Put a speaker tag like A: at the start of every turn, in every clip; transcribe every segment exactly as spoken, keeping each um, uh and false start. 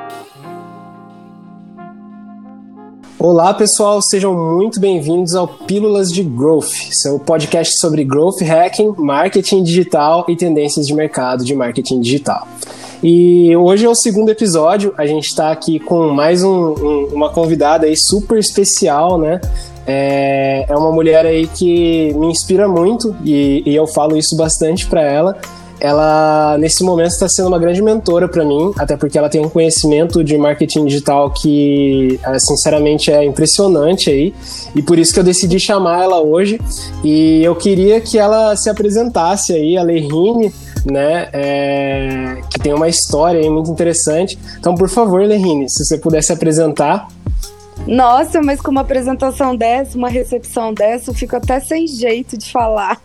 A: Olá pessoal, sejam muito bem-vindos ao Pílulas de Growth, seu podcast sobre Growth Hacking, marketing digital e tendências de mercado de marketing digital. E hoje é o segundo episódio, a gente está aqui com mais um, um, uma convidada aí super especial, né? É, é uma mulher aí que me inspira muito e, e eu falo isso bastante para ela. Ela, nesse momento, está sendo uma grande mentora para mim, até porque ela tem um conhecimento de marketing digital que, sinceramente, é impressionante aí, e por isso que eu decidi chamar ela hoje. E eu queria que ela se apresentasse aí, a Lerine, né, é, que tem uma história aí muito interessante. Então, por favor, Lerine, se você puder se apresentar.
B: Nossa, mas com uma apresentação dessa, uma recepção dessa, eu fico até sem jeito de falar.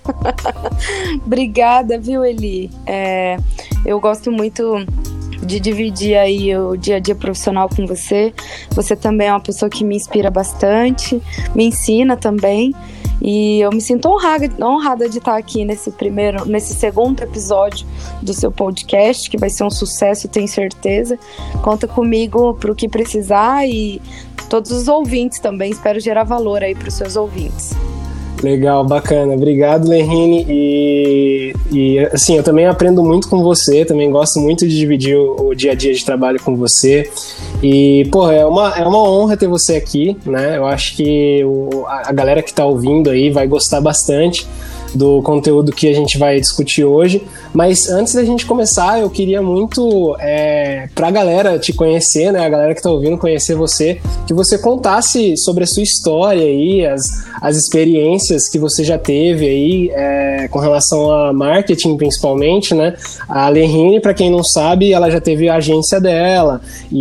B: Obrigada, viu, Eli? É, eu gosto muito de dividir aí o dia a dia profissional com você. Você também é uma pessoa que me inspira bastante, me ensina também. E eu me sinto honrada, honrada de estar aqui nesse primeiro, nesse segundo episódio do seu podcast, que vai ser um sucesso, tenho certeza. Conta comigo para o que precisar e todos os ouvintes também, espero gerar valor aí para os seus ouvintes.
A: Legal, bacana. Obrigado, Lerine. E, e assim, eu também aprendo muito com você, também gosto muito de dividir o, o dia a dia de trabalho com você. E, pô, é uma, é uma honra ter você aqui, né? Eu acho que o, a, a galera que tá ouvindo aí vai gostar bastante do conteúdo que a gente vai discutir hoje. Mas antes da gente começar, eu queria muito, é, pra galera te conhecer, né, a galera que tá ouvindo conhecer você, que você contasse sobre a sua história aí, as, as experiências que você já teve aí, é, com relação a marketing principalmente, né. A Lerine, pra quem não sabe, ela já teve a agência dela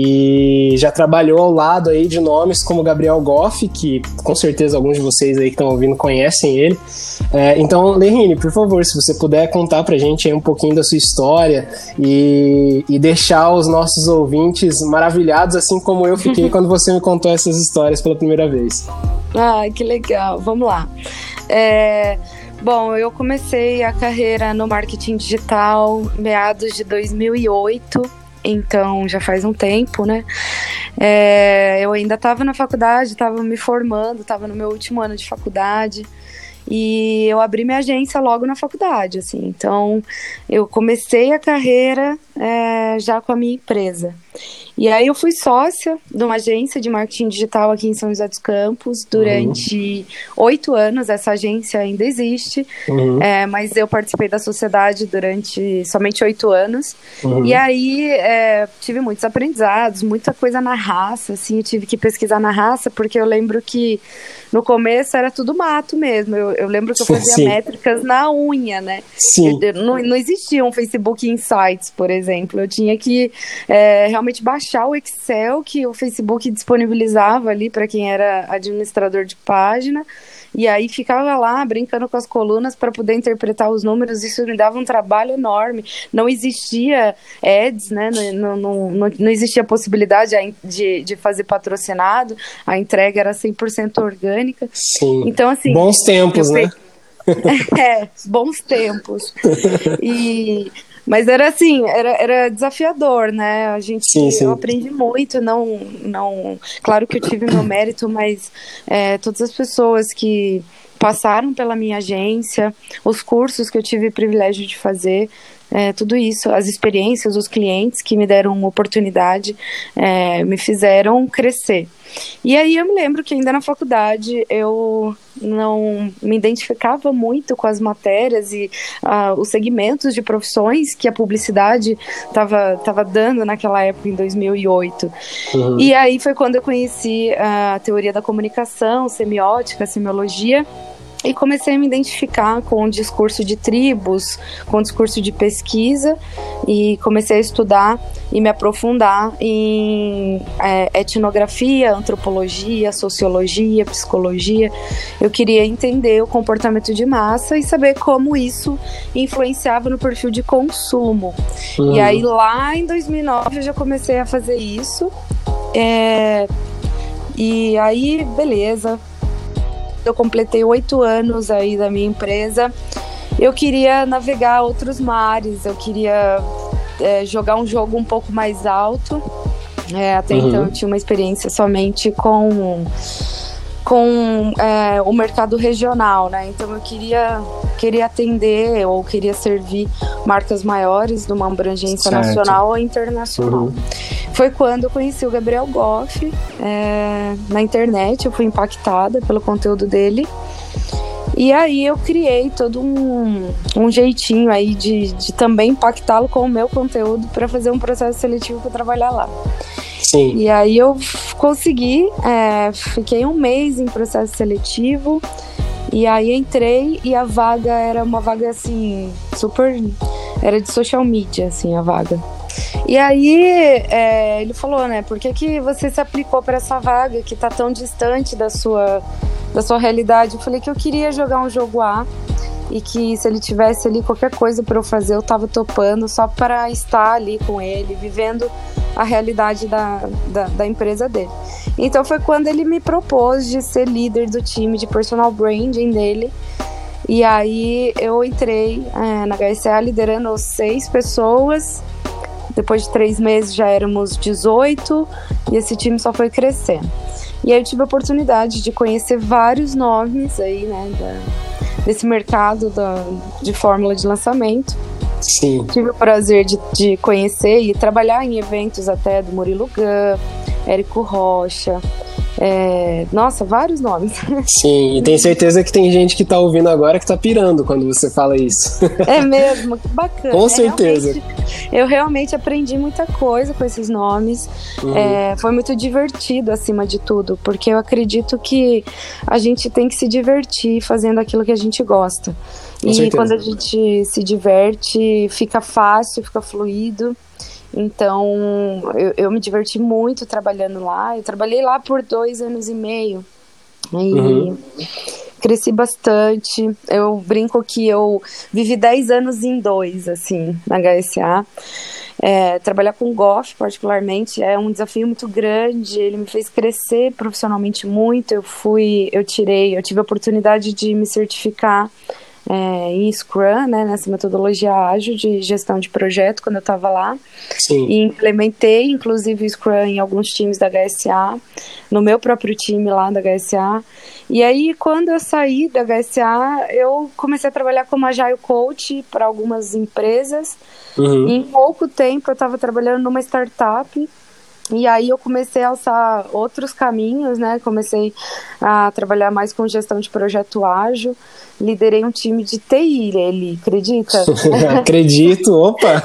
A: e já trabalhou ao lado aí de nomes como Gabriel Goff, que com certeza alguns de vocês aí que estão ouvindo conhecem ele. É, então, Lerine, por favor, se você puder contar pra gente aí um pouquinho da sua história e, e deixar os nossos ouvintes maravilhados, assim como eu fiquei quando você me contou essas histórias pela primeira vez.
B: Ah, que legal. Vamos lá. É, bom, eu comecei a carreira no marketing digital meados de dois mil e oito, então já faz um tempo, né? É, eu ainda estava na faculdade, estava me formando, estava no meu último ano de faculdade. E eu abri minha agência logo na faculdade, assim. Então, eu comecei a carreira é, já com a minha empresa. E aí eu fui sócia de uma agência de marketing digital aqui em São José dos Campos durante oito uhum. anos. Essa agência ainda existe, uhum. é, mas eu participei da sociedade durante somente oito anos. Uhum. E aí é, tive muitos aprendizados, muita coisa na raça, assim. Eu tive que pesquisar na raça, porque eu lembro que no começo era tudo mato mesmo. Eu, eu lembro que eu fazia Sim. métricas na unha, né?
A: Sim.
B: Eu, não, não existia um Facebook Insights, por exemplo. Eu tinha que é, realmente baixar o Excel que o Facebook disponibilizava ali para quem era administrador de página. E aí ficava lá brincando com as colunas para poder interpretar os números. Isso me dava um trabalho enorme. Não existia ads, né? Não, não, não, não existia possibilidade de, de fazer patrocinado. A entrega era cem por cento orgânica.
A: Sim.
B: Então, assim,
A: bons tempos, né?
B: É, bons tempos. E... Mas era assim, era, era desafiador, né? A gente, sim, sim. Eu aprendi muito, não, não... Claro que eu tive meu mérito, mas é, todas as pessoas que passaram pela minha agência, os cursos que eu tive o privilégio de fazer, é, tudo isso, as experiências, os clientes que me deram oportunidade, é, me fizeram crescer. E aí eu me lembro que ainda na faculdade eu não me identificava muito com as matérias e uh, os segmentos de profissões que a publicidade estava tava dando naquela época, em dois mil e oito. Uhum. E aí foi quando eu conheci a teoria da comunicação, semiótica, semiologia, e comecei a me identificar com o discurso de tribos, com o discurso de pesquisa, e comecei a estudar e me aprofundar em é, etnografia, antropologia, sociologia, psicologia. Eu queria entender o comportamento de massa e saber como isso influenciava no perfil de consumo. Uhum. E aí lá em dois mil e nove eu já comecei a fazer isso. É, e aí, beleza. Eu completei oito anos aí da minha empresa. Eu queria navegar outros mares, eu queria é, jogar um jogo um pouco mais alto. É, até
A: Uhum.
B: então eu tinha uma experiência somente com, com é, o mercado regional, né? Então eu queria, queria atender ou queria servir marcas maiores de uma abrangência
A: Certo.
B: nacional ou internacional.
A: Uhum.
B: Foi quando eu conheci o Gabriel Goff é, na internet, eu fui impactada pelo conteúdo dele. E aí eu criei todo um, um jeitinho aí de, de também impactá-lo com o meu conteúdo para fazer um processo seletivo para trabalhar lá.
A: Sim.
B: E aí eu consegui, é, fiquei um mês em processo seletivo, e aí entrei e a vaga era uma vaga assim, super, era de social media, assim, a vaga. E aí é, ele falou, né, por que que você se aplicou para essa vaga que tá tão distante da sua, da sua realidade? Eu falei que eu queria jogar um jogo A e que se ele tivesse ali qualquer coisa para eu fazer, eu tava topando só para estar ali com ele, vivendo a realidade da, da, da empresa dele. Então foi quando ele me propôs de ser líder do time de personal branding dele. E aí eu entrei é, na H S A liderando seis pessoas. Depois de três meses já éramos dezoito e esse time só foi crescendo. E aí eu tive a oportunidade de conhecer vários nomes aí, né, da, desse mercado da, de fórmula de lançamento.
A: Sim.
B: Tive o prazer de, de conhecer e trabalhar em eventos até do Murilo Gun, Érico Rocha, é, nossa, vários nomes.
A: Sim, e tenho certeza que tem gente que tá ouvindo agora que tá pirando quando você fala isso.
B: É mesmo, que bacana.
A: Com certeza.
B: É, realmente, eu realmente aprendi muita coisa com esses nomes. Uhum. É, foi muito divertido, acima de tudo, porque eu acredito que a gente tem que se divertir fazendo aquilo que a gente gosta. Com e certeza. Quando a gente se diverte, fica fácil, fica fluido. Então, eu, eu me diverti muito trabalhando lá. Eu trabalhei lá por dois anos e meio. E uhum. cresci bastante. Eu brinco que eu vivi dez anos em dois, assim, na H S A. É, trabalhar com Goff, particularmente, é um desafio muito grande. Ele me fez crescer profissionalmente muito. Eu fui, eu tirei, eu tive a oportunidade de me certificar É, em Scrum, né, nessa metodologia ágil de gestão de projeto, quando eu estava lá.
A: Sim.
B: E implementei, inclusive, o Scrum em alguns times da H S A, no meu próprio time lá da H S A. E aí, quando eu saí da H S A, eu comecei a trabalhar como Agile Coach para algumas empresas. Uhum. E em pouco tempo, eu estava trabalhando numa startup. E aí eu comecei a alçar outros caminhos, né? Comecei a trabalhar mais com gestão de projeto ágil. Liderei um time de T I, ele acredita?
A: Acredito, opa!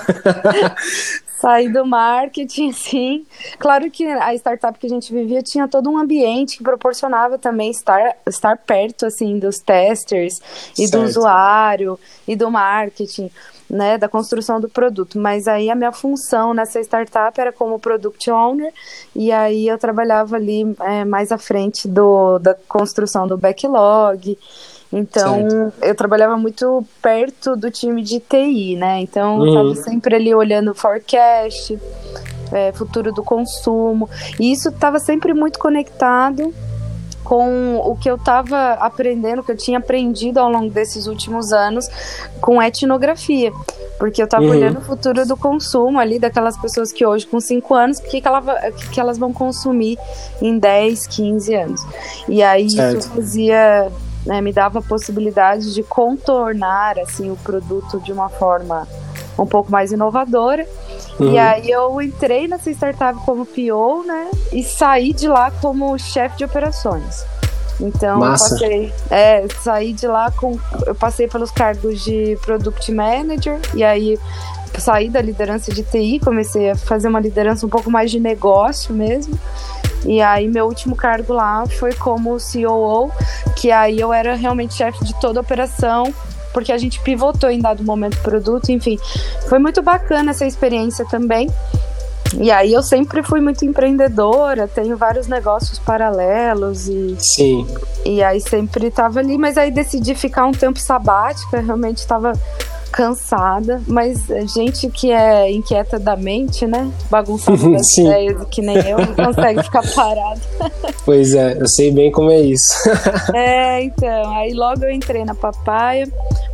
B: Saí do marketing, sim. Claro que a startup que a gente vivia tinha todo um ambiente que proporcionava também estar, estar perto, assim, dos testers e certo. Do usuário e do marketing, né, da construção do produto. Mas aí a minha função nessa startup era como product owner, e aí eu trabalhava ali é, mais à frente do, da construção do backlog. Então, certo. Eu trabalhava muito perto do time de T I, né? Então, uhum. eu estava sempre ali olhando o forecast, é, futuro do consumo. E isso estava sempre muito conectado com o que eu estava aprendendo, que eu tinha aprendido ao longo desses últimos anos com etnografia. Porque eu estava uhum. olhando o futuro do consumo ali, daquelas pessoas que hoje, com cinco anos, o que, que, ela, que elas vão consumir em dez, quinze anos. E aí, certo. Isso fazia... Né, me dava a possibilidade de contornar assim, o produto de uma forma um pouco mais inovadora. Uhum. E aí eu entrei nessa startup como P O, né, e saí de lá como chefe de operações. Então eu passei, é, saí de lá com, eu passei pelos cargos de Product Manager, e aí saí da liderança de T I, comecei a fazer uma liderança um pouco mais de negócio mesmo. E aí meu último cargo lá foi como C O O, que aí eu era realmente chefe de toda a operação, porque a gente pivotou em dado momento o produto, enfim. Foi muito bacana essa experiência também. E aí eu sempre fui muito empreendedora, tenho vários negócios paralelos e,
A: sim.
B: E aí sempre estava ali, mas aí decidi ficar um tempo sabática, realmente estava cansada, mas gente que é inquieta da mente, né, bagunçada das ideias, que nem eu, não consegue ficar parada.
A: Pois é, eu sei bem como é isso.
B: É, então, aí logo eu entrei na Papaya,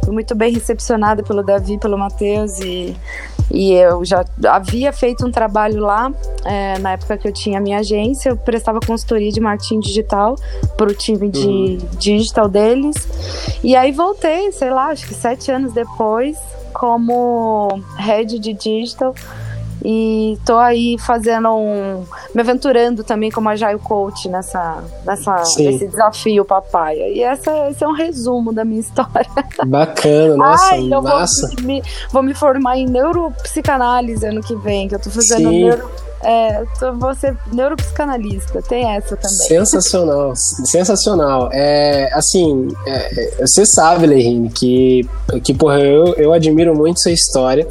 B: fui muito bem recepcionada pelo Davi, pelo Matheus, e, e eu já havia feito um trabalho lá, é, na época que eu tinha a minha agência, eu prestava consultoria de marketing digital para o time de uhum. digital deles, e aí voltei, sei lá, acho que sete anos depois, como head de digital, e tô aí fazendo um... me aventurando também como Agile Coach nessa, nessa, nesse desafio papaya. E essa, esse é um resumo da minha história.
A: Bacana, nossa, Ai, eu massa.
B: Vou me, vou me formar em neuropsicanálise ano que vem, que eu tô fazendo neuro... É, eu vou ser neuropsicanalista, tem essa também.
A: Sensacional, sensacional. É, assim, é, você sabe, Lerine, que, que porra, eu, eu admiro muito sua história.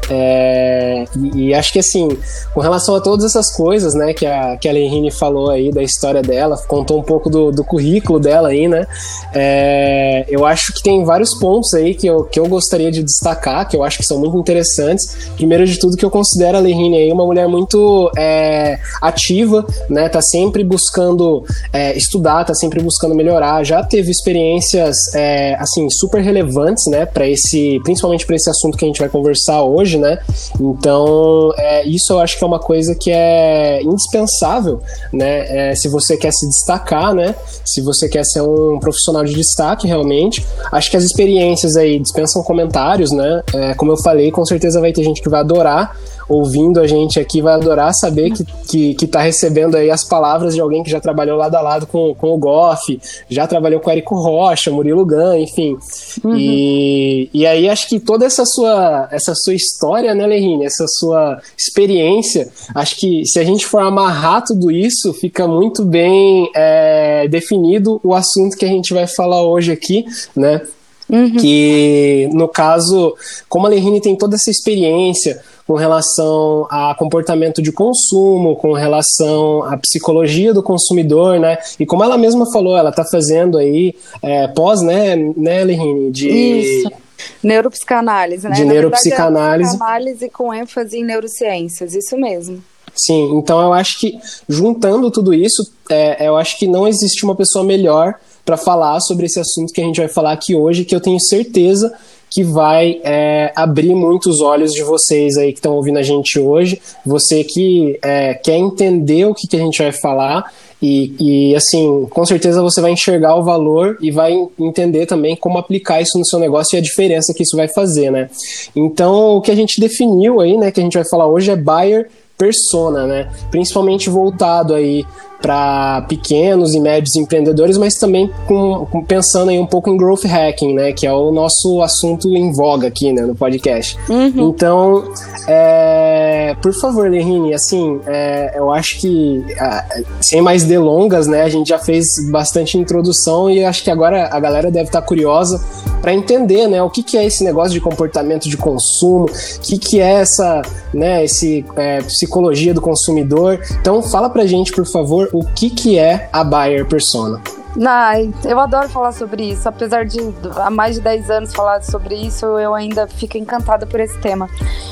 A: É, e, e acho que, assim, com relação a todas essas coisas, né, que a, que a Lerine falou aí da história dela, contou um pouco do, do currículo dela aí, né? É, eu acho que tem vários pontos aí que eu, que eu gostaria de destacar, que eu acho que são muito interessantes. Primeiro de tudo, que eu considero a Lerine aí uma mulher muito É, ativa, né? Tá sempre buscando é, estudar, tá sempre buscando melhorar. Já teve experiências é, assim super relevantes, né? Para esse, principalmente para esse assunto que a gente vai conversar hoje, né? Então é, isso eu acho que é uma coisa que é indispensável, né? É, se você quer se destacar, né? Se você quer ser um profissional de destaque, realmente, acho que as experiências aí dispensam comentários, né? É, como eu falei, com certeza vai ter gente que vai adorar ouvindo a gente aqui, vai adorar saber que, que, que tá recebendo aí as palavras de alguém que já trabalhou lado a lado com, com o Goff, já trabalhou com o Érico Rocha, Murilo Gun, enfim. Uhum. E, e aí acho que toda essa sua, essa sua história, né, Lerine, essa sua experiência, acho que se a gente for amarrar tudo isso, fica muito bem é, definido o assunto que a gente vai falar hoje aqui, né? Uhum. Que, no caso, como a Lerine tem toda essa experiência com relação a comportamento de consumo, com relação à psicologia do consumidor, né? E como ela mesma falou, ela tá fazendo aí é, pós, né, né, Lerine? De...
B: Isso. Neuropsicanálise, né?
A: De
B: Na
A: neuropsicanálise.
B: Verdade, é psicanálise com ênfase em neurociências, isso mesmo.
A: Sim, então eu acho que, juntando tudo isso, é, eu acho que não existe uma pessoa melhor para falar sobre esse assunto que a gente vai falar aqui hoje, que eu tenho certeza que vai é, abrir muitos olhos de vocês aí que estão ouvindo a gente hoje, você que é, quer entender o que, que a gente vai falar e, e, assim, com certeza você vai enxergar o valor e vai entender também como aplicar isso no seu negócio e a diferença que isso vai fazer, né? Então, o que a gente definiu aí, né, que a gente vai falar hoje é Buyer Persona, né? Principalmente voltado aí para pequenos e médios empreendedores, mas também com, com, pensando aí um pouco em growth hacking, né, que é o nosso assunto em voga aqui, né, no podcast. Uhum. Então, é, por favor, Lerine, assim, é, eu acho que, sem mais delongas, né, a gente já fez bastante introdução e acho que agora a galera deve estar curiosa para entender, né, o que, que é esse negócio de comportamento de consumo, o que, que é essa, né, esse, é, psicologia do consumidor. Então, fala pra gente, por favor, o que, que é a Buyer Persona?
B: Ai, eu adoro falar sobre isso. Apesar de há mais de dez anos falar sobre isso, eu ainda fico encantada por esse tema.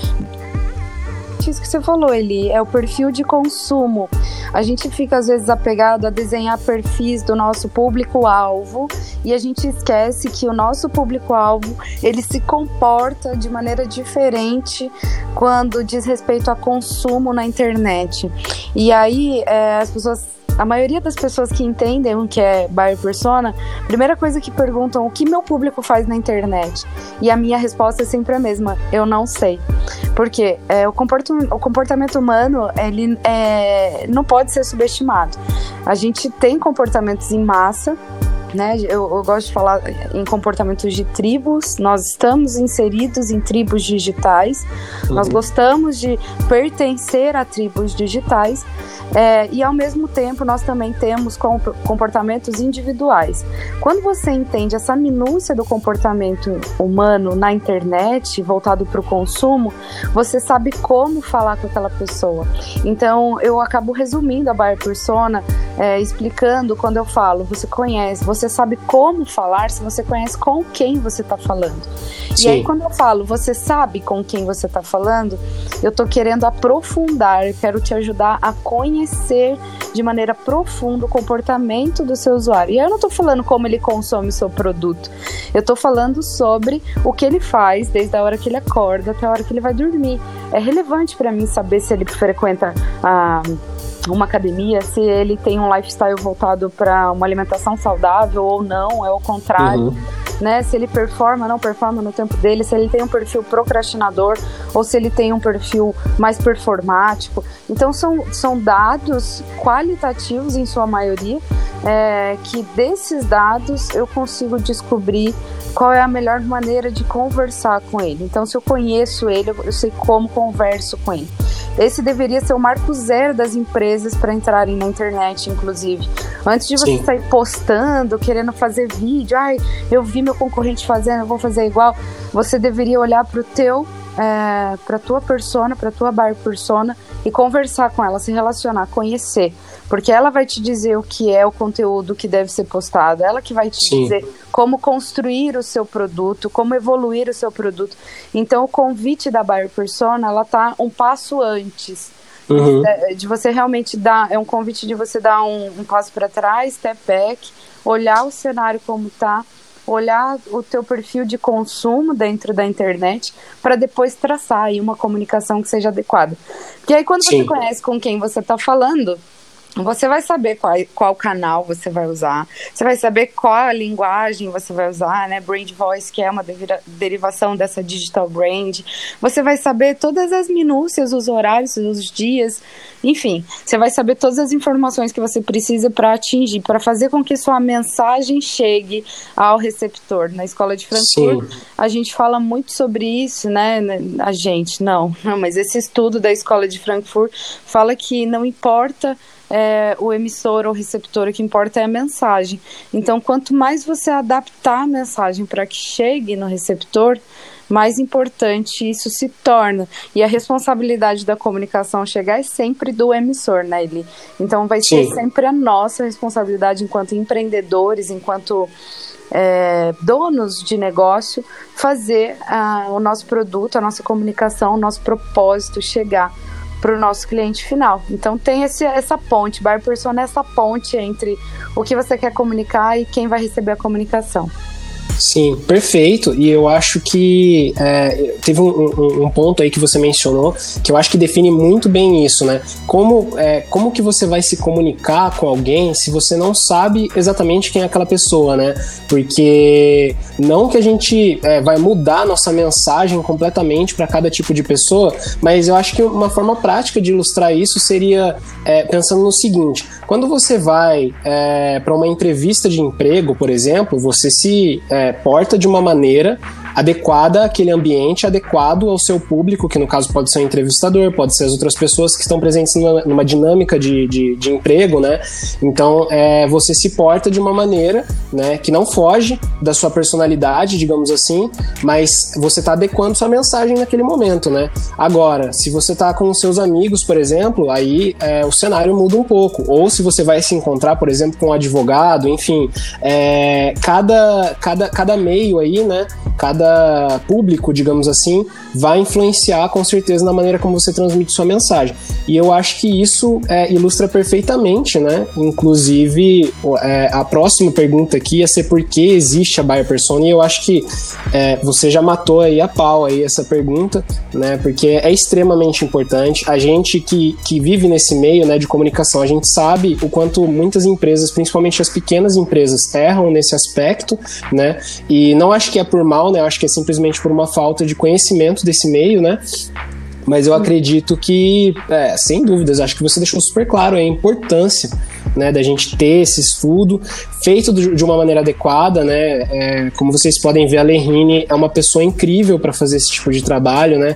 B: Isso que você falou, Eli, é o perfil de consumo. A gente fica às vezes apegado a desenhar perfis do nosso público-alvo e a gente esquece que o nosso público-alvo, ele se comporta de maneira diferente quando diz respeito a consumo na internet. E aí, é, as pessoas... A maioria das pessoas que entendem o que é Buyer Persona, primeira coisa que perguntam, o que meu público faz na internet? E a minha resposta é sempre a mesma, eu não sei. Porque é, o, comportamento, o comportamento humano, ele é, não pode ser subestimado. A gente tem comportamentos em massa, né? Eu, eu gosto de falar em comportamentos de tribos. Nós estamos inseridos em tribos digitais, uhum. Nós gostamos de pertencer a tribos digitais, é, e ao mesmo tempo nós também temos comportamentos individuais. Quando você entende essa minúcia do comportamento humano na internet, voltado para o consumo, você sabe como falar com aquela pessoa. Então eu acabo resumindo a Buyer Persona, é, explicando quando eu falo, você conhece, você você sabe como falar se você conhece com quem você está falando. Sim. E aí quando eu falo, você sabe com quem você está falando, eu estou querendo aprofundar, eu quero te ajudar a conhecer de maneira profunda o comportamento do seu usuário. E aí eu não estou falando como ele consome o seu produto, eu estou falando sobre o que ele faz desde a hora que ele acorda até a hora que ele vai dormir. É relevante para mim saber se ele frequenta a uma academia, se ele tem um lifestyle voltado para uma alimentação saudável ou não, é o contrário, uhum. né? Se ele performa, não performa no tempo dele, se ele tem um perfil procrastinador ou se ele tem um perfil mais performático. Então são, são dados qualitativos em sua maioria, é, que desses dados eu consigo descobrir qual é a melhor maneira de conversar com ele. Então se eu conheço ele, eu sei como converso com ele. Esse deveria ser o marco zero das empresas para entrarem na internet, inclusive. Antes de você Sim. sair postando, querendo fazer vídeo, ai, eu vi meu concorrente fazendo, eu vou fazer igual. Você deveria olhar para o teu, é, para a tua persona, para a tua buyer persona e conversar com ela, se relacionar, conhecer. Porque ela vai te dizer o que é o conteúdo que deve ser postado, ela que vai te Sim. dizer como construir o seu produto, como evoluir o seu produto. Então, o convite da buyer persona, ela tá um passo antes uhum. de, de você realmente dar, é um convite de você dar um, um passo para trás, step back, olhar o cenário como tá, olhar o teu perfil de consumo dentro da internet para depois traçar aí uma comunicação que seja adequada. Porque aí quando Sim. você conhece com quem você está falando, você vai saber qual, qual canal você vai usar, você vai saber qual a linguagem você vai usar, né? Brand Voice, que é uma derivação dessa Digital Brand. Você vai saber todas as minúcias, os horários, os dias, enfim. Você vai saber todas as informações que você precisa para atingir, para fazer com que sua mensagem chegue ao receptor. Na Escola de Frankfurt, Sim. a gente fala muito sobre isso, né? A gente, não, não, mas esse estudo da Escola de Frankfurt fala que não importa É, o emissor ou receptor, o que importa é a mensagem. Então, quanto mais você adaptar a mensagem para que chegue no receptor, mais importante isso se torna. E a responsabilidade da comunicação chegar é sempre do emissor, né, Eli? Então, vai ser Sim. sempre a nossa responsabilidade enquanto empreendedores, enquanto é, donos de negócio, fazer uh, o nosso produto, a nossa comunicação, o nosso propósito chegar para o nosso cliente final. Então tem esse, essa ponte, buyer persona é essa ponte entre o que você quer comunicar e quem vai receber a comunicação.
A: Sim, perfeito. E eu acho que é, teve um, um, um ponto aí que você mencionou que eu acho que define muito bem isso, né? Como, é, como que você vai se comunicar com alguém se você não sabe exatamente quem é aquela pessoa, né? Porque não que a gente é, vai mudar a nossa mensagem completamente para cada tipo de pessoa, mas eu acho que uma forma prática de ilustrar isso seria é, pensando no seguinte: quando você vai é, para uma entrevista de emprego, por exemplo, você se é, porta de uma maneira adequada àquele ambiente, adequado ao seu público, que no caso pode ser o entrevistador, pode ser as outras pessoas que estão presentes numa, numa dinâmica de, de, de emprego, né? Então, é, você se porta de uma maneira, né, que não foge da sua personalidade, digamos assim, mas você está adequando sua mensagem naquele momento, né? Agora, se você está com os seus amigos, por exemplo, aí é, o cenário muda um pouco. Ou se você vai se encontrar, por exemplo, com um advogado, enfim, é, cada, cada, cada meio aí, né, cada público, digamos assim, vai influenciar com certeza na maneira como você transmite sua mensagem. E eu acho que isso é, ilustra perfeitamente, né? Inclusive, é, a próxima pergunta aqui ia ser por que existe a buyer persona, e eu acho que é, você já matou aí a pau aí essa pergunta, né? Porque é extremamente importante. A gente que, que vive nesse meio, né, de comunicação, a gente sabe o quanto muitas empresas, principalmente as pequenas empresas, erram nesse aspecto, né? E não acho que é por mal, né? Eu acho que é simplesmente por uma falta de conhecimento desse meio, né? Mas eu acredito que, é, sem dúvidas, acho que você deixou super claro a importância, né, da gente ter esse estudo feito de uma maneira adequada, né? É, como vocês podem ver, a Lerine é uma pessoa incrível para fazer esse tipo de trabalho, né?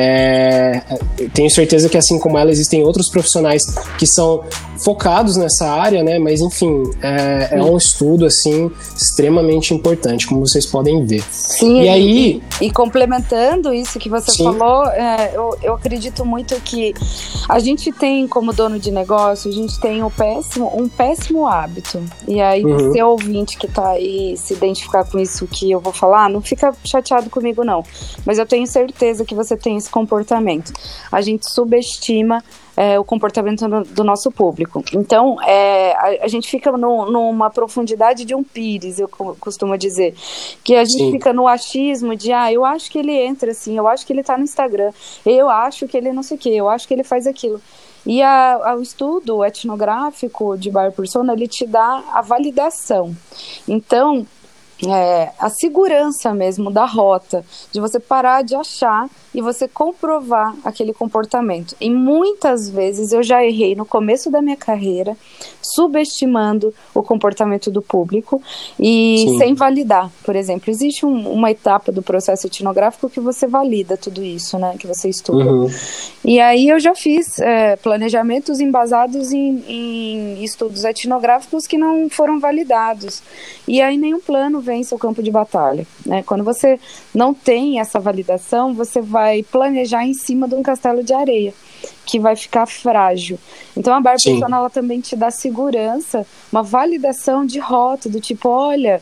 A: É, tenho certeza que, assim como ela, existem outros profissionais que são focados nessa área, né? Mas, enfim, é, é um estudo, assim, extremamente importante, como vocês podem ver.
B: Sim, e aí... E, e complementando isso que você sim. falou, é, eu, eu acredito muito que a gente tem, como dono de negócio, a gente tem o péssimo tenho um péssimo hábito. E aí, uhum. seu ouvinte que tá aí se identificar com isso que eu vou falar, não fica chateado comigo, não. Mas eu tenho certeza que você tem esse comportamento. A gente subestima É, o comportamento do, do nosso público. Então, é, a, a gente fica no, numa profundidade de um pires, eu costumo dizer. Que a gente Sim. fica no achismo de, ah, eu acho que ele entra assim, eu acho que ele tá no Instagram, eu acho que ele não sei o quê, eu acho que ele faz aquilo. E a, a, o estudo etnográfico de buyer persona, ele te dá a validação. Então, é, a segurança mesmo da rota, de você parar de achar e você comprovar aquele comportamento. E muitas vezes eu já errei no começo da minha carreira, subestimando o comportamento do público e Sim. sem validar. Por exemplo, existe um, uma etapa do processo etnográfico que você valida tudo isso, né, que você estuda. Uhum. E aí eu já fiz é, planejamentos embasados em, em estudos etnográficos que não foram validados. E aí nenhum plano vence o campo de batalha, né? Quando você não tem essa validação, você vai planejar em cima de um castelo de areia, que vai ficar frágil. Então a buyer persona, ela também te dá segurança, uma validação de rota, do tipo, olha,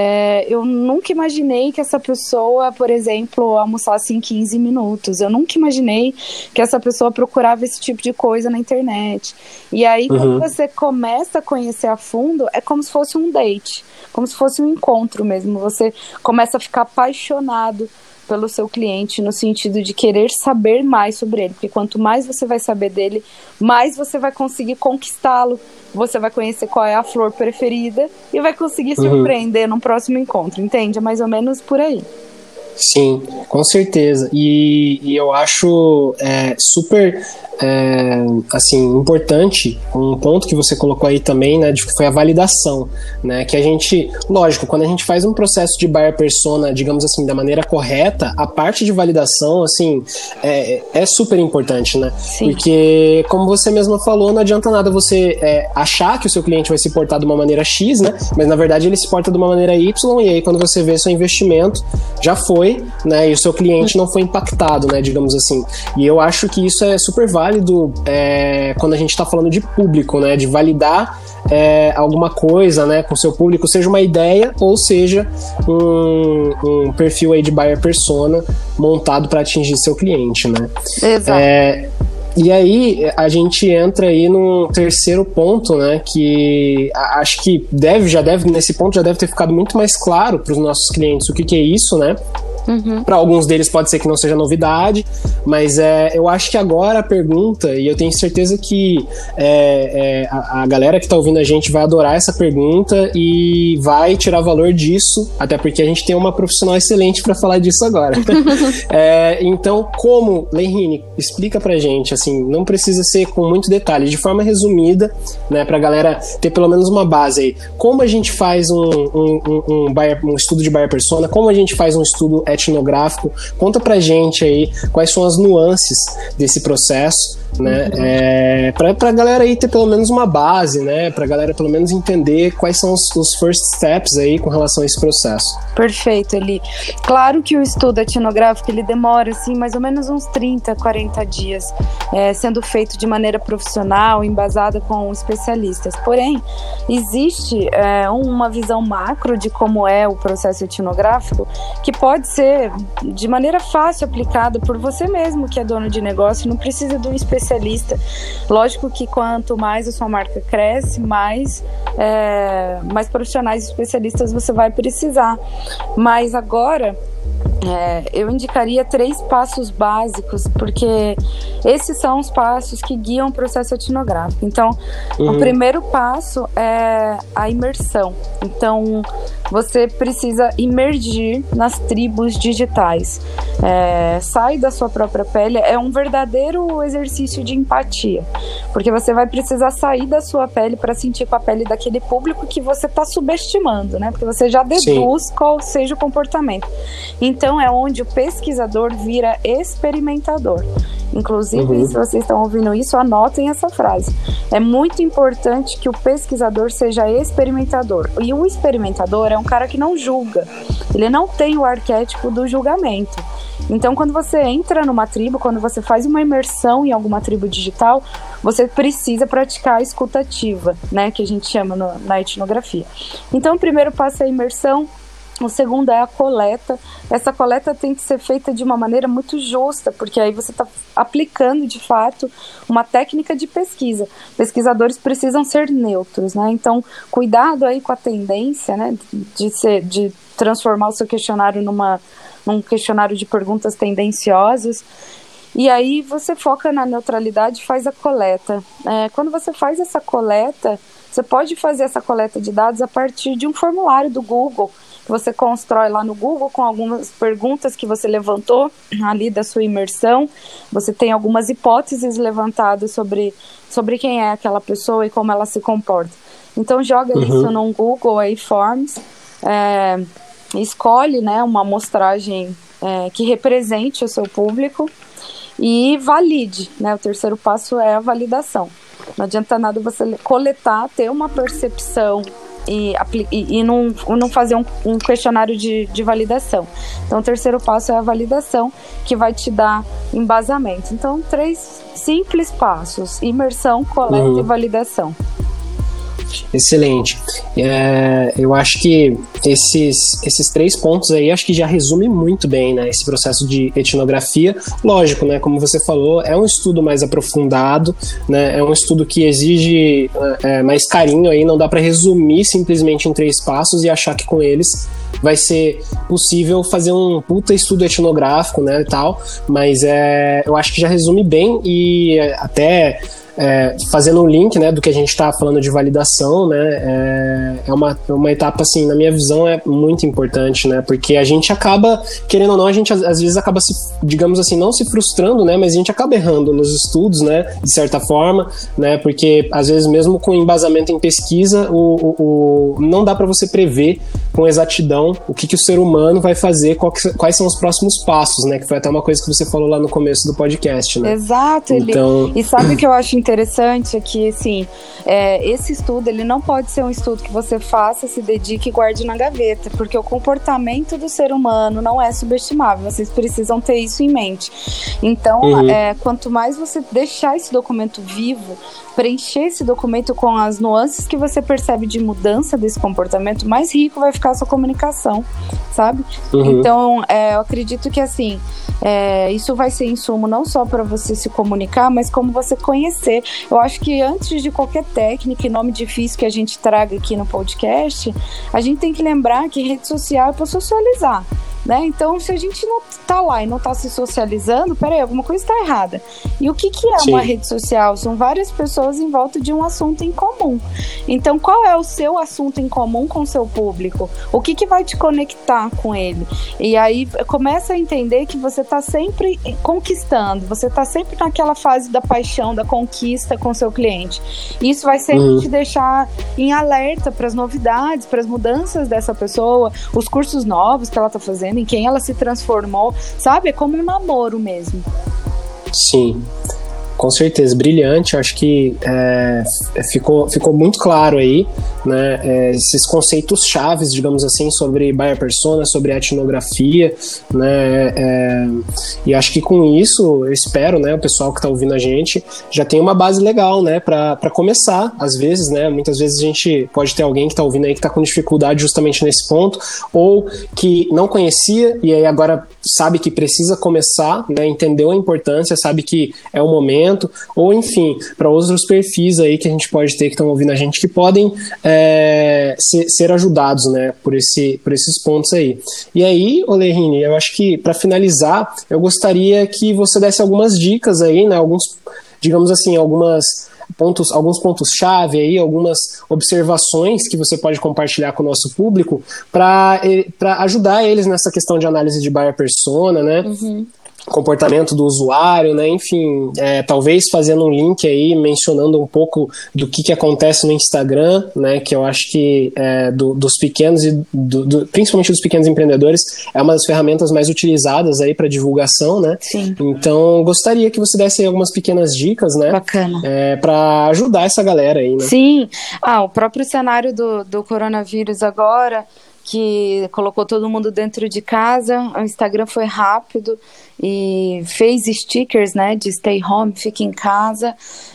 B: é, eu nunca imaginei que essa pessoa, por exemplo, almoçasse em quinze minutos, eu nunca imaginei que essa pessoa procurava esse tipo de coisa na internet. E aí, uhum. quando você começa a conhecer a fundo, é como se fosse um date, como se fosse um encontro mesmo, você começa a ficar apaixonado pelo seu cliente, no sentido de querer saber mais sobre ele, porque quanto mais você vai saber dele, mais você vai conseguir conquistá-lo, você vai conhecer qual é a flor preferida e vai conseguir surpreender uhum. no próximo encontro, entende? É mais ou menos por aí.
A: Sim, com certeza, e, e eu acho é, super é, assim, importante um ponto que você colocou aí também, né, de, foi a validação, né, que a gente, lógico, quando a gente faz um processo de buyer persona, digamos assim, da maneira correta, a parte de validação, assim, é, é super importante, né, Sim. porque, como você mesma falou, não adianta nada você é, achar que o seu cliente vai se portar de uma maneira X, né, mas na verdade ele se porta de uma maneira Y, e aí quando você vê seu investimento, já foi, né, e o seu cliente não foi impactado, né, digamos assim, e eu acho que isso é super válido é, quando a gente está falando de público, né, de validar é, alguma coisa, né, com o seu público, seja uma ideia ou seja um, um perfil aí de buyer persona montado para atingir seu cliente, né.
B: Exato.
A: É, e aí a gente entra aí no terceiro ponto, né, que acho que deve, já deve, nesse ponto já deve ter ficado muito mais claro para os nossos clientes o que, que é isso, né. Uhum. Para alguns deles pode ser que não seja novidade, mas é, eu acho que agora a pergunta, e eu tenho certeza que é, é, a, a galera que está ouvindo a gente vai adorar essa pergunta e vai tirar valor disso, até porque a gente tem uma profissional excelente para falar disso agora. é, então, como, Lerine, explica pra gente, assim, não precisa ser com muito detalhe, de forma resumida, né, pra galera ter pelo menos uma base aí. Como a gente faz um, um, um, um, buyer, um estudo de buyer persona, como a gente faz um estudo etnográfico, conta pra gente aí quais são as nuances desse processo, né, uhum. é, pra, pra galera aí ter pelo menos uma base, né, pra galera pelo menos entender quais são os, os first steps aí com relação a esse processo.
B: Perfeito, Eli. Claro que o estudo etnográfico, ele demora, assim, mais ou menos uns trinta, quarenta dias, é, sendo feito de maneira profissional, embasada com especialistas. Porém, existe é, uma visão macro de como é o processo etnográfico, que pode ser de maneira fácil aplicada por você mesmo, que é dono de negócio, não precisa de um especialista. Lógico que quanto mais a sua marca cresce, mais, é, mais profissionais e especialistas você vai precisar. Mas agora, é, eu indicaria três passos básicos, porque esses são os passos que guiam o processo etnográfico. Então, uhum. o primeiro passo é a imersão. Então, você precisa imergir nas tribos digitais. É, sai da sua própria pele, é um verdadeiro exercício de empatia, porque você vai precisar sair da sua pele para sentir com a pele daquele público que você está subestimando, né? Porque você já deduz Sim. qual seja o comportamento. Então, é onde o pesquisador vira experimentador. Inclusive, uhum. se vocês estão ouvindo isso, anotem essa frase. É muito importante que o pesquisador seja experimentador. E o experimentador é um cara que não julga. Ele não tem o arquétipo do julgamento. Então, quando você entra numa tribo, quando você faz uma imersão em alguma tribo digital, você precisa praticar a escuta ativa, né, que a gente chama no, na etnografia. Então, o primeiro passo é a imersão. O segundo é a coleta. Essa coleta tem que ser feita de uma maneira muito justa, porque aí você está aplicando, de fato, uma técnica de pesquisa. Pesquisadores precisam ser neutros, né? Então, cuidado aí com a tendência, né, de, ser, de transformar o seu questionário numa, num questionário de perguntas tendenciosas. E aí você foca na neutralidade e faz a coleta. É, quando você faz essa coleta, você pode fazer essa coleta de dados a partir de um formulário do Google, que você constrói lá no Google com algumas perguntas que você levantou ali da sua imersão. Você tem algumas hipóteses levantadas sobre, sobre quem é aquela pessoa e como ela se comporta. Então joga uhum. isso num Google aí, Forms, é, escolhe, né, uma amostragem é, que represente o seu público e valide, né? O terceiro passo é a validação. Não adianta nada você coletar, ter uma percepção e, e, e não, não fazer um, um questionário de, de validação. Então, o terceiro passo é a validação, que vai te dar embasamento. Então, três simples passos: imersão, coleta uhum. e validação.
A: Excelente. É, eu acho que esses, esses três pontos aí, acho que já resume muito bem, né, esse processo de etnografia. Lógico, né, como você falou, é um estudo mais aprofundado, né, é um estudo que exige é, mais carinho aí, não dá para resumir simplesmente em três passos e achar que com eles vai ser possível fazer um puta estudo etnográfico, né, e tal, mas é, eu acho que já resume bem e até... É, fazendo um link, né, do que a gente está falando de validação, né, é, é uma, uma etapa, assim, na minha visão, é muito importante, né, porque a gente acaba, querendo ou não, a gente às, às vezes acaba se, digamos assim, não se frustrando, né, mas a gente acaba errando nos estudos, né, de certa forma, né, porque às vezes mesmo com embasamento em pesquisa, o, o, o não dá para você prever com exatidão o que, que o ser humano vai fazer, qual que, quais são os próximos passos, né, que foi até uma coisa que você falou lá no começo do podcast, né.
B: Exato, então... ele, e sabe o que eu acho interessante é que, assim, é, esse estudo, ele não pode ser um estudo que você faça, se dedique e guarde na gaveta, porque o comportamento do ser humano não é subestimável, vocês precisam ter isso em mente. Então, uhum. é, quanto mais você deixar esse documento vivo, preencher esse documento com as nuances que você percebe de mudança desse comportamento, mais rico vai ficar a sua comunicação, sabe? Uhum. Então, é, eu acredito que, assim, é, isso vai ser insumo não só para você se comunicar, mas como você conhecer. Eu acho que antes de qualquer técnica e nome difícil que a gente traga aqui no podcast, a gente tem que lembrar que rede social é para socializar, né? Então, se a gente não tá lá e não tá se socializando, peraí, alguma coisa está errada. E o que que é Sim. uma rede social? São várias pessoas em volta de um assunto em comum. Então, qual é o seu assunto em comum com o seu público? O que que vai te conectar com ele? E aí, começa a entender que você tá sempre conquistando, você tá sempre naquela fase da paixão, da conquista com o seu cliente. Isso vai sempre uhum. te deixar em alerta para as novidades, para as mudanças dessa pessoa, os cursos novos que ela tá fazendo, em quem ela se transformou, sabe? É como um namoro mesmo.
A: Sim, com certeza, brilhante. Eu acho que é, ficou, ficou muito claro aí, né, é, esses conceitos chaves, digamos assim, sobre buyer persona, sobre etnografia, né, é, e acho que com isso, eu espero, né, o pessoal que está ouvindo a gente já tem uma base legal, né, para começar, às vezes, né, muitas vezes a gente pode ter alguém que está ouvindo aí que está com dificuldade justamente nesse ponto, ou que não conhecia e aí agora sabe que precisa começar, né, entendeu a importância, sabe que é o momento, ou enfim, para outros perfis aí que a gente pode ter que estão ouvindo a gente que podem é, ser, ser ajudados, né, por, esse, por esses pontos aí. E aí, Olerhine, eu acho que para finalizar, eu gostaria que você desse algumas dicas aí, né, alguns, digamos assim, algumas pontos, alguns pontos-chave aí, algumas observações que você pode compartilhar com o nosso público para ajudar eles nessa questão de análise de buyer persona, né? Uhum. Comportamento do usuário, né? Enfim, é, talvez fazendo um link aí, mencionando um pouco do que, que acontece no Instagram, né? Que eu acho que é, do, dos pequenos e do, do, principalmente dos pequenos empreendedores é uma das ferramentas mais utilizadas aí para divulgação, né?
B: Sim.
A: Então, gostaria que você desse aí algumas pequenas dicas, né?
B: Bacana.
A: É, para ajudar essa galera aí, né?
B: Sim. Ah, o próprio cenário do, do coronavírus agora, que colocou todo mundo dentro de casa. O Instagram foi rápido e fez stickers, né, de stay home, fique em casa.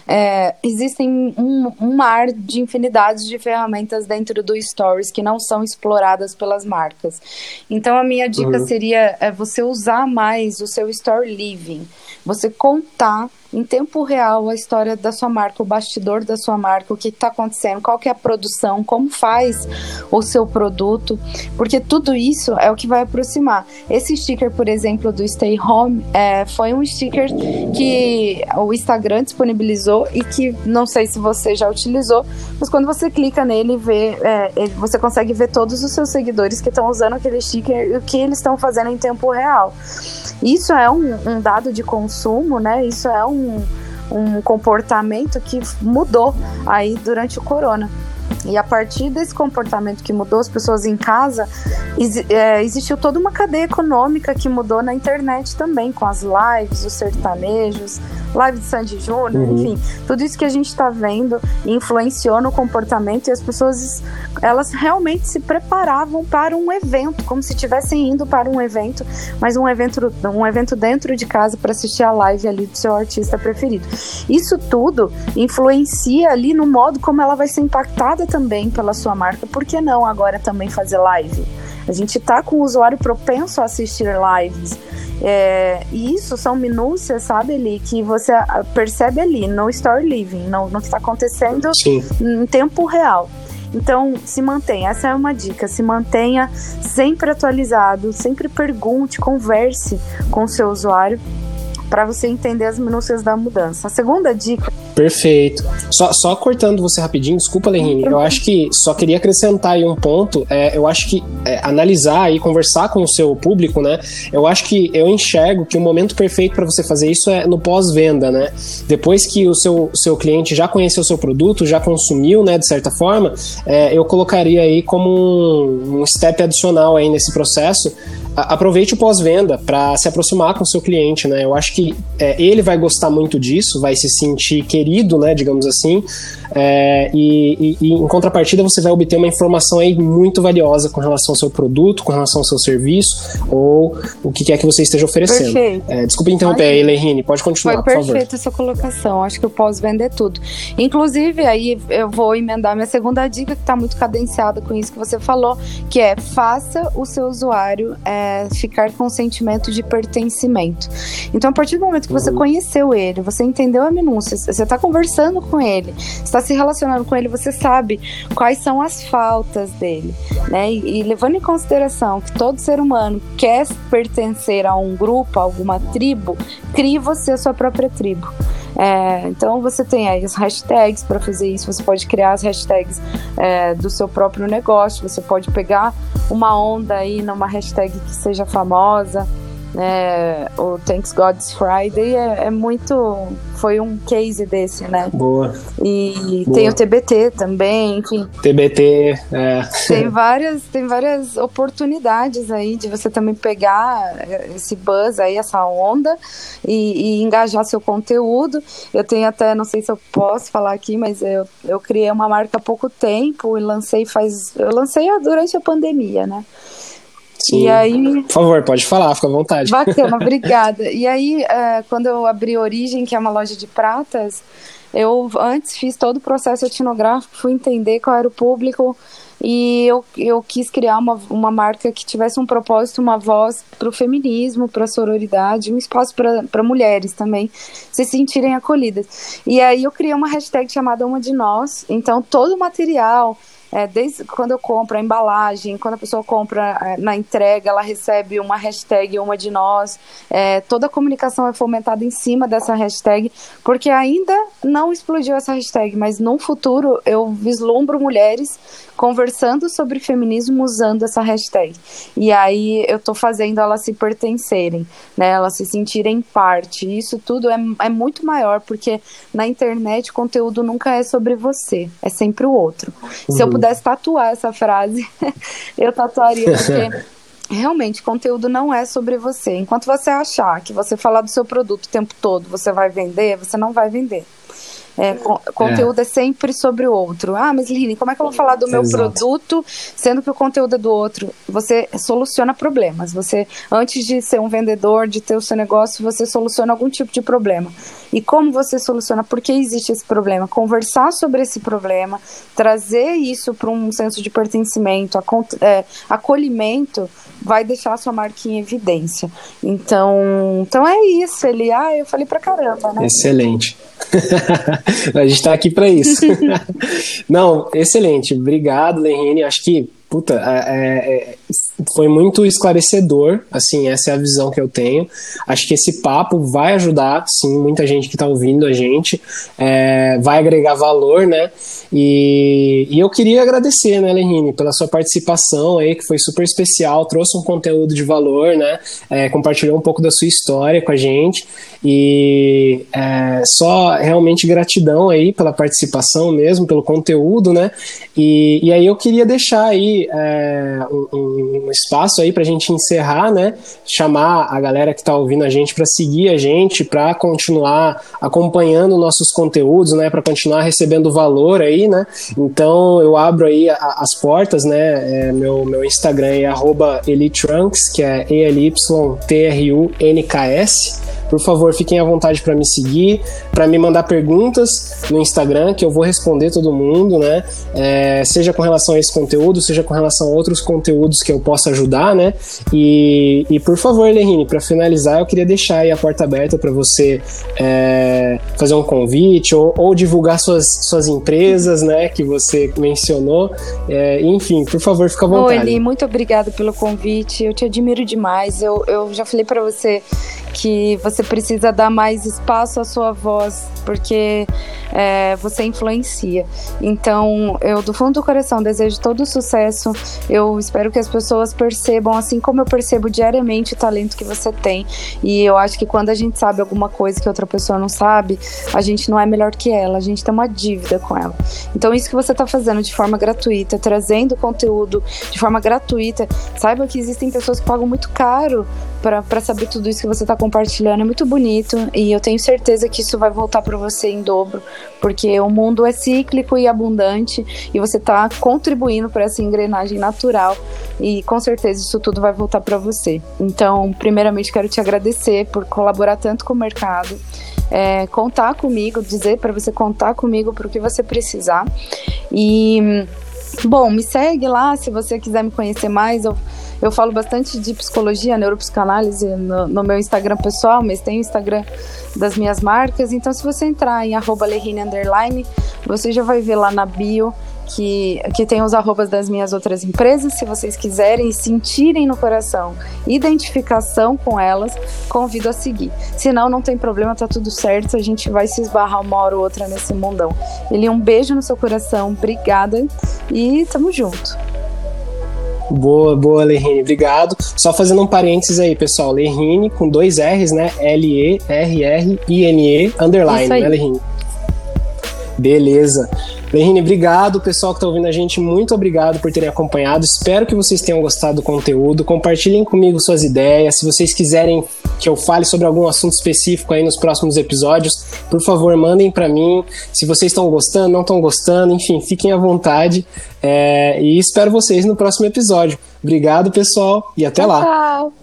B: É, existem um, um mar de infinidades de ferramentas dentro do Stories que não são exploradas pelas marcas. Então a minha dica uhum. seria é, você usar mais o seu Story Living, você contar em tempo real a história da sua marca, o bastidor da sua marca, o que está acontecendo, qual que é a produção, como faz o seu produto, porque tudo isso é o que vai aproximar. Esse sticker, por exemplo, do Stay Home, é, foi um sticker que o Instagram disponibilizou e que, não sei se você já utilizou, mas quando você clica nele, vê, é, você consegue ver todos os seus seguidores que estão usando aquele sticker e o que eles estão fazendo em tempo real. Isso é um, um dado de consumo, né? Isso é um, um comportamento que mudou aí durante o corona. E a partir desse comportamento que mudou, as pessoas em casa, ex- é, existiu toda uma cadeia econômica que mudou na internet também, com as lives, os sertanejos, live de Sandy Júnior, uhum. enfim, tudo isso que a gente está vendo influenciou no comportamento e as pessoas, elas realmente se preparavam para um evento, como se estivessem indo para um evento, mas um evento, um evento dentro de casa para assistir a live ali do seu artista preferido. Isso tudo influencia ali no modo como ela vai ser impactada também pela sua marca. Por que não agora também fazer live? A gente tá com o usuário propenso a assistir lives. É, e isso são minúcias, sabe, Eli, que você percebe ali no Story Living, no, no que está acontecendo Sim. em tempo real. Então, se mantenha, essa é uma dica, se mantenha sempre atualizado, sempre pergunte, converse com o seu usuário para você entender as minúcias da mudança. A segunda dica...
A: Perfeito. Só, só cortando você rapidinho, desculpa, Lerine, eu acho que só queria acrescentar aí um ponto, é, eu acho que é, analisar e conversar com o seu público, né, eu acho que eu enxergo que o momento perfeito para você fazer isso é no pós-venda, né, depois que o seu, seu cliente já conheceu o seu produto, já consumiu, né, de certa forma, é, eu colocaria aí como um, um step adicional aí nesse processo. Aproveite o pós-venda para se aproximar com o seu cliente, né? Eu acho que é, ele vai gostar muito disso, vai se sentir querido, né? Digamos assim. É, e, e, e em contrapartida você vai obter uma informação aí muito valiosa com relação ao seu produto, com relação ao seu serviço ou o que quer que você esteja oferecendo.
B: Perfeito.
A: É, desculpa interromper aí, Lerine, pode continuar,
B: Foi
A: por favor.
B: Perfeito essa colocação, acho que o pós-venda é tudo. Inclusive, aí eu vou emendar minha segunda dica, que está muito cadenciada com isso que você falou, que é faça o seu usuário é, ficar com um sentimento de pertencimento. Então, a partir do momento que você uhum. conheceu ele, você entendeu a minúcia, você está conversando com ele, está se relacionando com ele, você sabe quais são as faltas dele, né? E, e levando em consideração que todo ser humano quer pertencer a um grupo, a alguma tribo, crie você a sua própria tribo. É, então você tem aí as hashtags para fazer isso, você pode criar as hashtags é, do seu próprio negócio, você pode pegar uma onda aí numa hashtag que seja famosa. É, o Thanks God's Friday é, é muito, foi um case desse, né?
A: Boa.
B: E
A: Boa.
B: Tem o T B T também, enfim.
A: T B T, é.
B: Tem várias, tem várias oportunidades aí de você também pegar esse buzz aí, essa onda e, e engajar seu conteúdo. Eu tenho até, não sei se eu posso falar aqui, mas eu, eu criei uma marca há pouco tempo e lancei faz, eu lancei durante a pandemia, né?
A: Sim.
B: E aí,
A: por favor, pode falar, fica à vontade.
B: Bacana, obrigada. E aí, é, quando eu abri Origem, que é uma loja de pratas, eu antes fiz todo o processo etnográfico, fui entender qual era o público e eu, eu quis criar uma, uma marca que tivesse um propósito, uma voz para o feminismo, para a sororidade, um espaço para mulheres também se sentirem acolhidas. E aí eu criei uma hashtag chamada Uma de Nós, então todo o material... É, desde quando eu compro a embalagem, quando a pessoa compra é, na entrega, ela recebe uma hashtag, uma de nós, é, toda a comunicação é fomentada em cima dessa hashtag, porque ainda não explodiu essa hashtag, mas no futuro eu vislumbro mulheres conversando sobre feminismo usando essa hashtag, e aí eu tô fazendo elas se pertencerem, né, elas se sentirem parte, e isso tudo é, é muito maior, porque na internet o conteúdo nunca é sobre você, é sempre o outro. Uhum. Se eu pudesse tatuar essa frase, eu tatuaria, porque realmente conteúdo não é sobre você. Enquanto você achar que você falar do seu produto o tempo todo, você vai vender, você não vai vender. É, con- conteúdo é. é sempre sobre o outro. Ah, mas Lini, como é que eu vou falar do meu
A: Exato.
B: produto, sendo que o conteúdo é do outro? Você soluciona problemas. Você, antes de ser um vendedor, de ter o seu negócio, você soluciona algum tipo de problema. E como você soluciona? Por que existe esse problema? Conversar sobre esse problema, trazer isso para um senso de pertencimento, acon- é, acolhimento, vai deixar a sua marca em evidência. Então, então é isso, ele, ah, eu falei pra caramba, né?
A: Excelente. A gente tá aqui para isso. Não, excelente. Obrigado, Lerine. Acho que, puta, é, é, foi muito esclarecedor, assim, essa é a visão que eu tenho. Acho que esse papo vai ajudar, sim, muita gente que tá ouvindo a gente, é, vai agregar valor, né? E, e eu queria agradecer, né, Lerine, pela sua participação aí, que foi super especial, trouxe um conteúdo de valor, né? É, compartilhou um pouco da sua história com a gente. E é, só realmente gratidão aí pela participação mesmo, pelo conteúdo, né? E, e aí eu queria deixar aí é, um, um espaço aí pra gente encerrar, né? Chamar a galera que tá ouvindo a gente para seguir a gente, para continuar acompanhando nossos conteúdos, né? Para continuar recebendo valor aí, né? Então eu abro aí a, as portas, né? É, meu, meu Instagram é arroba elitrunks, que é E L Y T R U N K S. Por favor, fiquem à vontade para me seguir, para me mandar perguntas no Instagram, que eu vou responder todo mundo, né? É, seja com relação a esse conteúdo, seja com relação a outros conteúdos que eu possa ajudar, né? E, e por favor, Lerine, para finalizar, eu queria deixar aí a porta aberta para você é, fazer um convite ou, ou divulgar suas, suas empresas, né? Que você mencionou. É, enfim, por favor, fica à vontade.
B: Oi, Eli, muito obrigada pelo convite. Eu te admiro demais. Eu, eu já falei para você que você precisa dar mais espaço à sua voz, porque é, você influencia. Então, eu do fundo do coração desejo todo o sucesso. Eu espero que as pessoas percebam, assim como eu percebo diariamente o talento que você tem. E eu acho que quando a gente sabe alguma coisa que outra pessoa não sabe, a gente não é melhor que ela, a gente tem uma dívida com ela. Então, isso que você está fazendo de forma gratuita, trazendo conteúdo de forma gratuita, saiba que existem pessoas que pagam muito caro para saber tudo isso que você está compartilhando. É muito bonito e eu tenho certeza que isso vai voltar para você em dobro, porque o mundo é cíclico e abundante e você está contribuindo para essa engrenagem natural e com certeza isso tudo vai voltar para você. Então, primeiramente, quero te agradecer por colaborar tanto com o mercado, é, contar comigo, dizer para você contar comigo para o que você precisar. E, bom, me segue lá se você quiser me conhecer mais. Eu Eu falo bastante de psicologia, neuropsicanálise no, no meu Instagram pessoal, mas tem o Instagram das minhas marcas. Então, se você entrar em arroba lerine underline, você já vai ver lá na bio que, que tem os arrobas das minhas outras empresas. Se vocês quiserem e sentirem no coração identificação com elas, convido a seguir. Se não, não tem problema, tá tudo certo. A gente vai se esbarrar uma hora ou outra nesse mundão. Eli, um beijo no seu coração, obrigada e tamo junto.
A: Boa, boa, Lerine, obrigado. Só fazendo um parênteses aí, pessoal, Lerine com dois R's, né? L E R R I N E, underline, né, Lerine? Beleza. Lerine, obrigado. Pessoal que está ouvindo a gente, muito obrigado por terem acompanhado. Espero que vocês tenham gostado do conteúdo. Compartilhem comigo suas ideias. Se vocês quiserem que eu fale sobre algum assunto específico aí nos próximos episódios, por favor, mandem para mim. Se vocês estão gostando, não estão gostando, enfim, fiquem à vontade. É, e espero vocês no próximo episódio. Obrigado, pessoal, e até
B: tchau,
A: lá.
B: Tchau.